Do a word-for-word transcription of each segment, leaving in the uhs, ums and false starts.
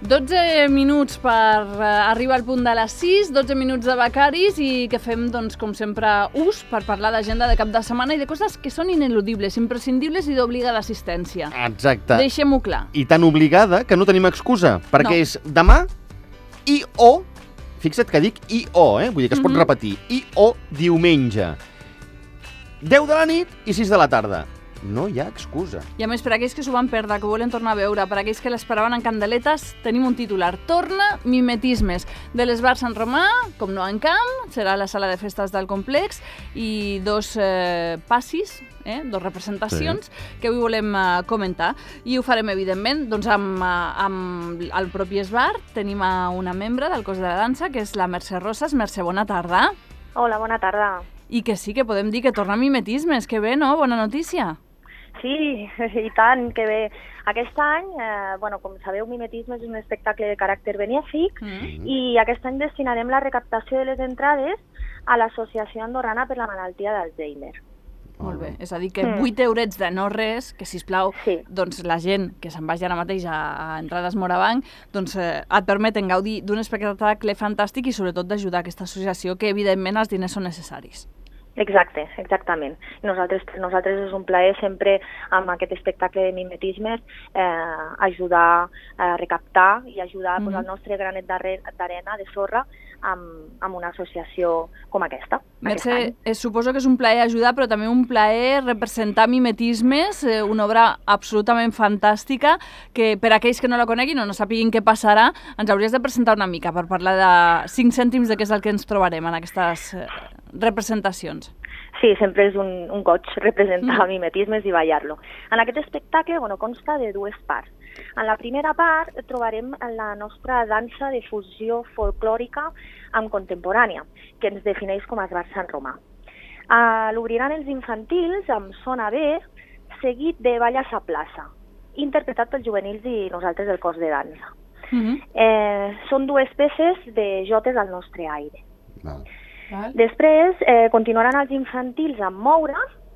dotze minuts per uh, arribar al punt de les sis, dotze minuts de becaris i que fem, doncs, com sempre, ús per parlar d'agenda de cap de setmana i de coses que són ineludibles, imprescindibles i d'obligada assistència. Exacte. Deixem-ho clar. I tan obligada que no tenim excusa, perquè No. és demà i o, fixa't que dic i o, eh? Vull dir que es pot Mhm. repetir, i o diumenge. deu de la nit i sis de la tarda. No hi ha excusa. I a més, per aquells que s'ho van perdre, que ho volen tornar a veure, per aquells que l'esperaven en candeletes, tenim un titular. Torna Mimetismes, de l'Esbar Sant Romà, com no en camp, serà a la sala de festes del complex, i dos eh, passis, eh, dos representacions, sí. que avui volem eh, comentar. I ho farem, evidentment, doncs amb, eh, amb el propi Esbar. Tenim a una membre del cos de la dansa, que és la Mercè Rosas. Mercè, bona tarda. Hola, bona tarda. I que sí, que podem dir que torna Mimetismes. Que bé, no? Bona notícia. Sí, i tant, que bé. Aquest any, eh, bueno, com sabeu, Mimetisme és un espectacle de caràcter benèfic Mm. i aquest any destinarem la recaptació de les entrades a l'Associació Andorrana per la Malaltia d'Alzheimer. Molt bé, és a dir, que Mm. vuit eurets de no res, que sisplau, Sí. doncs la gent que se'n vagi ara mateix a, a Entrades Morabanc, doncs eh, et permeten gaudir d'un espectacle fantàstic i sobretot d'ajudar aquesta associació, que evidentment els diners són necessaris. Exacte, exactament. Nosaltres, per nosaltres és un plaer sempre amb aquest espectacle de mimetismes eh, ajudar a recaptar i ajudar mm-hmm. pues, el nostre granet d'arena, de sorra, amb, amb una associació com aquesta. Mercè, eh, suposo que és un plaer ajudar, però també un plaer representar Mimetismes, eh, una obra absolutament fantàstica, que per aquells que no la coneguin o no sapiguin què passarà, ens hauries de presentar una mica per parlar de cinc cèntims de què és el que ens trobarem en aquestes eh, representacions. Sí, sempre és un, un goig representar Mm. mimetismes i ballar-lo. En aquest espectacle, bueno, consta de dues parts. En la primera part trobarem la nostra dansa de fusió folclòrica amb contemporània, que ens defineix com a Esbar Sant Romà. Uh, L'obriran els infantils amb Sona B, seguit de Balles a plaça, interpretat pels juvenils i nosaltres del cos de dansa. Mm-hmm. Eh, són dues peces de jotes al nostre aire. Val. Val. Després eh, continuaran els infantils amb Moure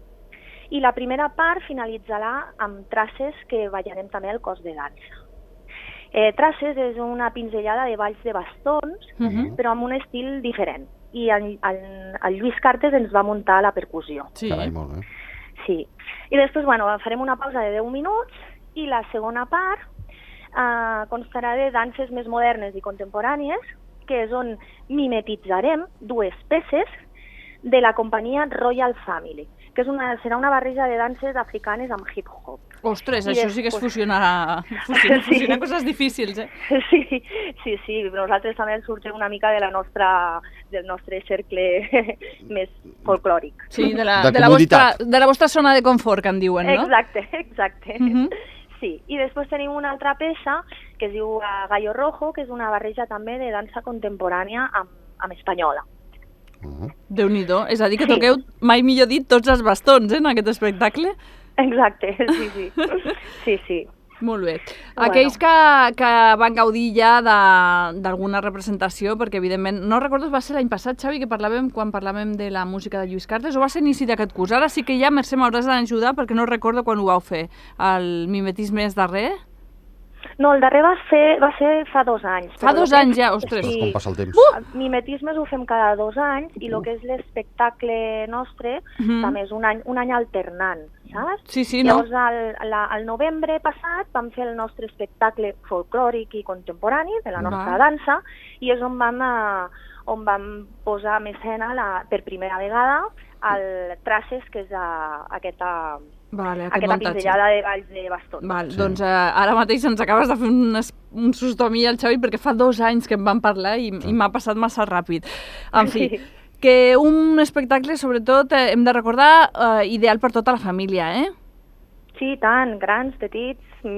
i la primera part finalitzarà amb Traces, que ballarem també al cos de dansa. Eh, Traces és una pinzellada de balls de bastons, Mm-hmm. però amb un estil diferent. I el, el, el Lluís Cartes ens va muntar la percussió. Sí. Carai, molt bé. Sí. I després, bueno, farem una pausa de deu minuts i la segona part eh, constarà de danses més modernes i contemporànies, que és on mimetitzarem dues peces de la companyia Royal Family, que és una, serà una barreja de danses africanes amb hip-hop. Ostres, I això sí que es després- fusionarà, fusionar, Sí. fusionar coses difícils, eh? Sí, sí, sí, nosaltres també sorgem una mica de la nostra, del nostre cercle més folclòric. Sí, de la, De de, la vostra, comoditat. de la vostra zona de confort, que en diuen, no? Exacte, exacte. Mhm. Sí, i després tenim una altra peça que es diu eh, Gallo Rojo, que és una barreja també de dansa contemporània amb, amb espanyola. Uh-huh. Déu-n'hi-do, és a dir, que Sí. toqueu, mai millor dit, tots els bastons, eh, en aquest espectacle. Exacte, sí, sí. Sí, sí. Molt bé. Bueno. Aquells que, que van gaudir ja de- d'alguna representació, perquè evidentment, no recordo, va ser l'any passat, Xavi, que parlàvem quan parlàvem de la música de Lluís Cartes, o va ser inici d'aquest curs? Ara sí que ja, Mercè, m'hauràs d'ajudar perquè no recordo quan ho vau fer. El mimetisme és darrer? No, el darrer va ser, va ser fa dos anys. Fa però dos lo que- anys ja, ostres. Ostres, com passa el temps. Uh! Mimetismes ho fem cada dos anys i el que és l'espectacle nostre Mhm. també és un any, un any alternant, saps? Sí, sí, no? Llavors, al, la, al novembre passat vam fer el nostre espectacle folclòric i contemporani de la nostra Va. dansa i és on vam, eh, on vam posar en escena la, per primera vegada el Traces, que és a, aquesta, Vale, aquest aquesta muntatge. pinzellada de balls de bastons. Val, Sí. doncs eh, ara mateix ens acabes de fer un, es- un susto a mi i al Xavi perquè fa dos anys que em van parlar i, i m'ha passat massa ràpid. En fi, Sí. que un espectacle, sobretot, eh, hem de recordar, eh, ideal per tota la família, eh? Sí, i tant, grans, petits,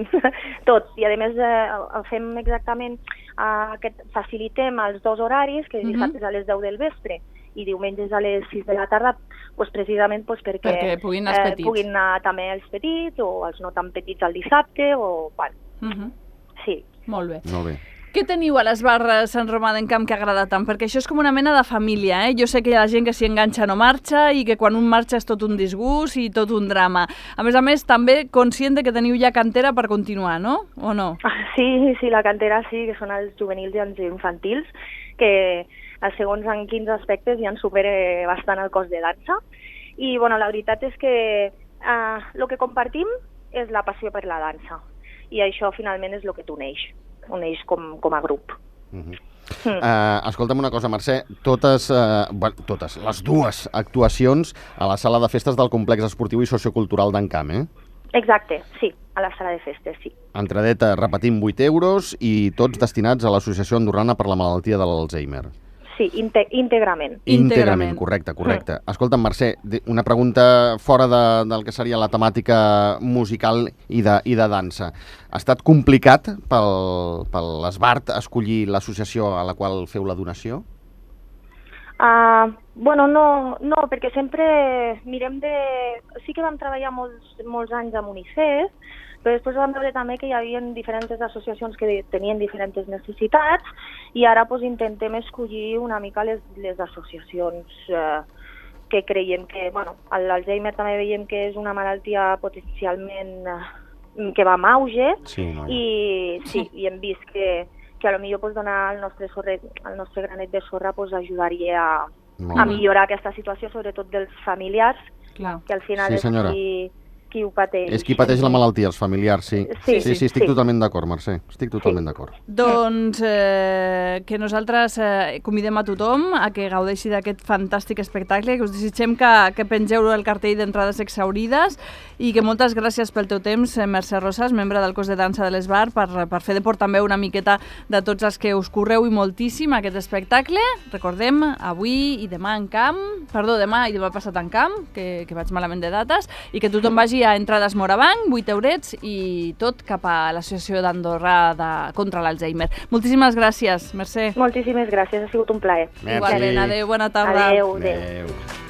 tots. I a més eh, el fem exactament, eh, aquest, facilitem els dos horaris, que Mhm. dissabtes a les deu del vespre i diumenges a les sis de la tarda, pues, precisament pues, perquè, Perquè puguin anar els petits. puguin anar també els petits o els no tan petits el dissabte, o, bueno, Uh -huh. sí. Molt bé. Molt bé. Què teniu a l'Esbar Sant Romà d'Encamp que agrada tant? Perquè això és com una mena de família, eh? Jo sé que hi ha gent que s'hi enganxa no marxa i que quan un marxa és tot un disgust i tot un drama. A més a més, també conscient de que teniu ja cantera per continuar, no? O no? Sí, sí, la cantera sí, que són els juvenils i els infantils, que segons en quins aspectes ja en supera bastant el cos de dansa. I bueno, la veritat és que el uh, que compartim és la passió per la dansa. I això finalment és el que t'uneix, uneix com, com a grup. Uh -huh. mm. uh, escolta'm una cosa, Mercè, totes, uh, bueno, totes, les dues actuacions a la sala de festes del complex esportiu i sociocultural d'Encamp, eh? Exacte, sí, a la sala de festes, sí. Entradeta, repetim, vuit euros i tots destinats a l'Associació Andorrana per la Malaltia de l'Alzheimer. Sí, íntegrament. Íntegrament, correcte, correcte. Mm. Escolta'm, Mercè, una pregunta fora de, del que seria la temàtica musical i de, i de dansa. Ha estat complicat pel, pel l'Esbart escollir l'associació a la qual feu la donació? Uh, bueno, no, no, perquè sempre mirem de... Sí que vam treballar molts, molts anys amb UNICEF, però després vam veure també que hi havia diferents associacions que tenien diferents necessitats i ara pues, intentem escollir una mica les, les associacions eh, que creiem que... Bueno, l'Alzheimer també veiem que és una malaltia potencialment eh, que va amb auge sí, no, i, sí, i hem vist que, que a lo millor pues, donar el nostre, sorre, el nostre granet de sorra pues, ajudaria a, a millorar aquesta situació, sobretot dels familiars, Clar. que al final sí, és senyora. qui... qui ho pateix. És qui pateix la malaltia, els familiars, sí. Sí, sí, sí, estic sí. totalment d'acord, Mercè, estic totalment Sí. d'acord. Doncs eh, que nosaltres eh, convidem a tothom a que gaudeixi d'aquest fantàstic espectacle, que us desitgem que, que pengeu el cartell d'entrades exhaurides i que moltes gràcies pel teu temps, eh, Mercè Rosas, membre del cos de dansa de l'Esbar, per, per fer de portaveu una miqueta de tots els que us correu i moltíssim aquest espectacle. Recordem, avui i demà en camp, perdó, demà i demà passat en camp, que, que vaig malament de dates, i que tothom vagi a entrades Morabanc, vuit eurets i tot cap a l'Associació d'Andorra de... contra l'Alzheimer. Moltíssimes gràcies, Mercè. Moltíssimes gràcies, ha sigut un plaer. Merci. Igualment, adéu, bona tarda. Adéu, adéu. Adéu.